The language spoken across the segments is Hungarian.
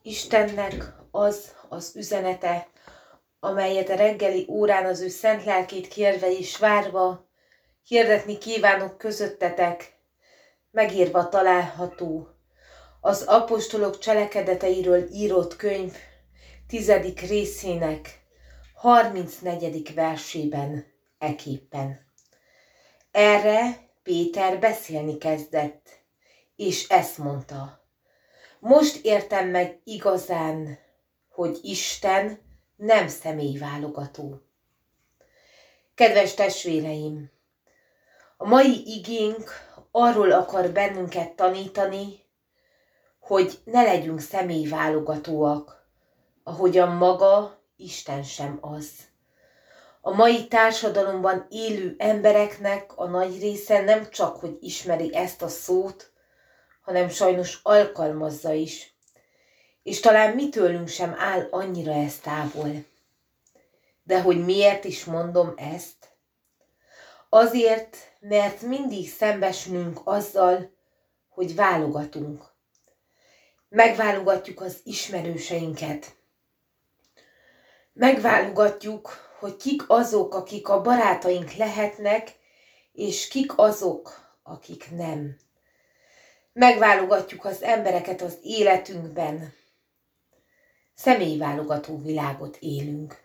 Istennek az üzenete, amelyet a reggeli órán az ő szent lelkét kérve és várva hirdetni kívánok közöttetek, megírva található az apostolok cselekedeteiről írott könyv 10. részének 34. versében eképpen. Erre Péter beszélni kezdett, és ezt mondta: most értem meg igazán, hogy Isten nem személyválogató. Kedves testvéreim, a mai igénk arról akar bennünket tanítani, hogy ne legyünk személyválogatóak, ahogyan maga Isten sem az. A mai társadalomban élő embereknek a nagy része nem csak, hogy ismeri ezt a szót, hanem sajnos alkalmazza is, és talán mi tőlünk sem áll annyira ez távol. De hogy miért is mondom ezt? Azért, mert mindig szembesülünk azzal, hogy válogatunk. Megválogatjuk az ismerőseinket. Megválogatjuk, hogy kik azok, akik a barátaink lehetnek, és kik azok, akik nem. Megválogatjuk az embereket az életünkben. Személyválogató világot élünk.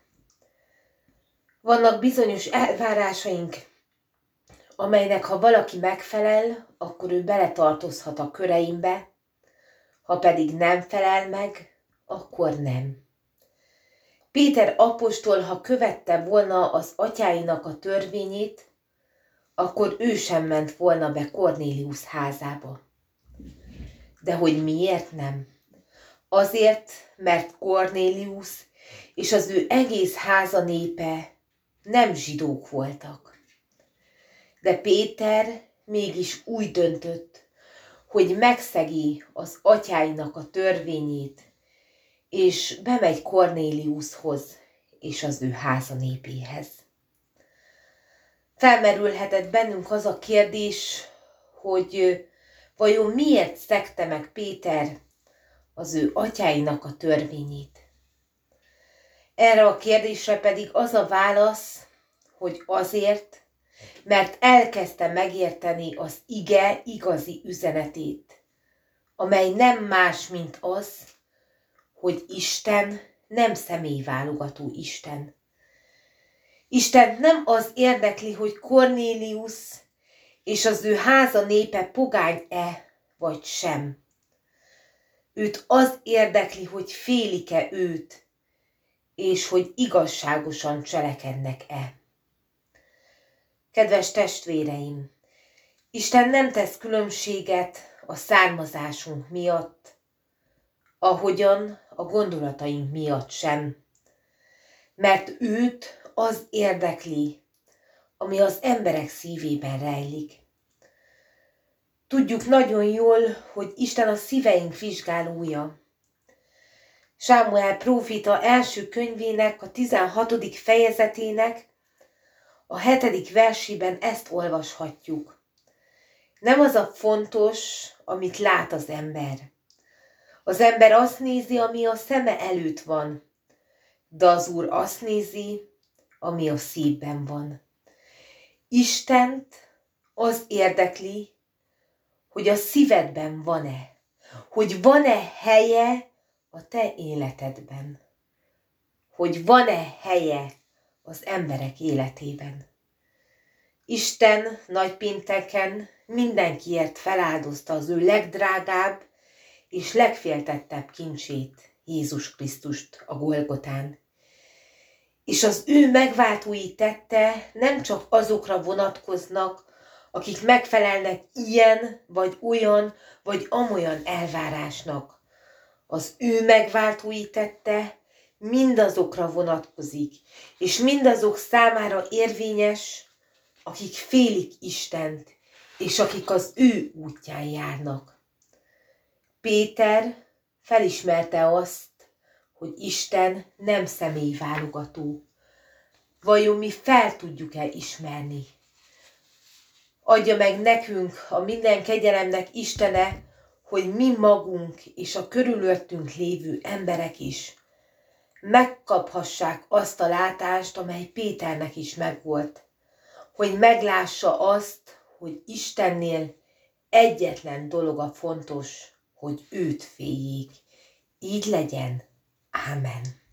Vannak bizonyos elvárásaink, amelynek ha valaki megfelel, akkor ő beletartozhat a köreimbe, ha pedig nem felel meg, akkor nem. Péter apostol, ha követte volna az atyáinak a törvényét, akkor ő sem ment volna be Kornéliusz házába. De hogy miért nem? Azért, mert Kornéliusz és az ő egész háza népe nem zsidók voltak. De Péter mégis úgy döntött, hogy megszegi az atyáinak a törvényét, és bemegy Kornéliuszhoz és az ő háza népéhez. Felmerülhetett bennünk az a kérdés, hogy vajon miért szegte meg Péter az ő atyáinak a törvényét? Erre a kérdésre pedig az a válasz, hogy azért, mert elkezdte megérteni az ige igazi üzenetét, amely nem más, mint az, hogy Isten nem személyválogató Isten. Istent nem az érdekli, hogy Kornéliusz és az ő háza népe pogány-e vagy sem. Őt az érdekli, hogy félik-e őt, és hogy igazságosan cselekednek-e. Kedves testvéreim, Isten nem tesz különbséget a származásunk miatt, ahogyan a gondolataink miatt sem, mert őt az érdekli, ami az emberek szívében rejlik. Tudjuk nagyon jól, hogy Isten a szíveink vizsgálója. Sámuel próféta első könyvének, a 16. fejezetének, a 7. versében ezt olvashatjuk. Nem az a fontos, amit lát az ember. Az ember azt nézi, ami a szeme előtt van, de az Úr azt nézi, ami a szívben van. Istent az érdekli, hogy a szívedben van-e, hogy van-e helye a te életedben, hogy van-e helye az emberek életében. Isten nagypénteken mindenkiért feláldozta az ő legdrágább és legféltettebb kincsét, Jézus Krisztust a Golgotán. És az ő megváltói tette nem csak azokra vonatkoznak, akik megfelelnek ilyen, vagy olyan, vagy amolyan elvárásnak. Az ő megváltói tette mindazokra vonatkozik, és mindazok számára érvényes, akik félik Istent, és akik az ő útján járnak. Péter felismerte azt, hogy Isten nem személyválogató. Vajon mi fel tudjuk-e ismerni? Adja meg nekünk a minden kegyelemnek Istene, hogy mi magunk és a körülöttünk lévő emberek is megkaphassák azt a látást, amely Péternek is megvolt, hogy meglássa azt, hogy Istennél egyetlen dolog a fontos, hogy őt féljék. Így legyen. Ámen.